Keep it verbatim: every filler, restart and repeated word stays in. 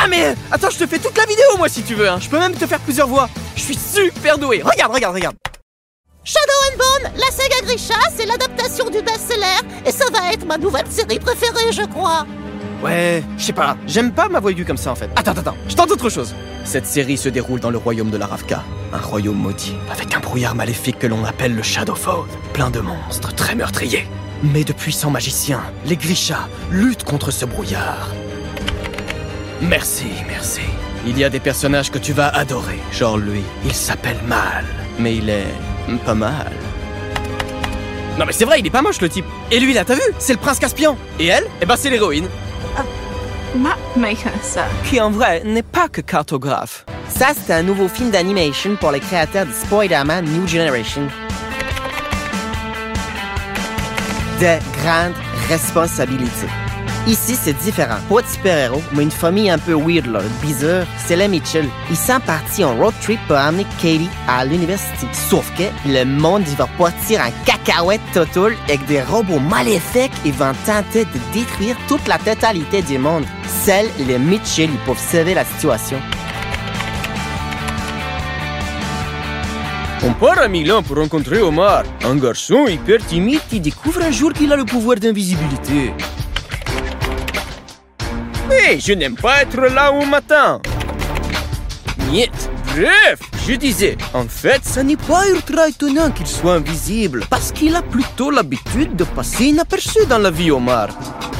Ah mais attends, je te fais toute la vidéo moi si tu veux, hein. Je peux même te faire plusieurs voix. Je suis super doué. Regarde, regarde, regarde. Shadow and Bone, la saga Grisha, c'est l'adaptation du best-seller et ça va être ma nouvelle série préférée, je crois. Ouais, je sais pas, j'aime pas ma voix aiguë comme ça en fait. Attends, attends, attends, je tente autre chose. Cette série se déroule dans le royaume de la Ravka, un royaume maudit, avec un brouillard maléfique que l'on appelle le Shadowfall, plein de monstres très meurtriers. Mais de puissants magiciens, les Grisha, luttent contre ce brouillard. Merci, merci. Il y a des personnages que tu vas adorer, genre lui, il s'appelle Mal, mais il est pas mal. Non mais c'est vrai, il est pas moche le type. Et lui là, t'as vu? C'est le prince Caspian. Et elle? Eh ben c'est l'héroïne. Mapmaker, ça. Qui en vrai n'est pas que cartographe. Ça, c'est un nouveau film d'animation pour les créateurs de Spider-Man New Generation. De grandes responsabilités. Ici, c'est différent. Pas de super-héros, mais une famille un peu weird, là, bizarre. C'est les Mitchell. Ils sont partis en road trip pour amener Katie à l'université. Sauf que le monde, il va partir en cacahuète totale avec des robots maléfiques et vont tenter de détruire toute la totalité du monde. Seuls les Mitchell, ils peuvent sauver la situation. On part à Milan pour rencontrer Omar, un garçon hyper timide qui découvre un jour qu'il a le pouvoir d'invisibilité. Hé, je n'aime pas être là au matin. Niet. Bref, je disais, en fait, ça n'est pas ultra étonnant qu'il soit invisible, parce qu'il a plutôt l'habitude de passer inaperçu dans la vie, Omar.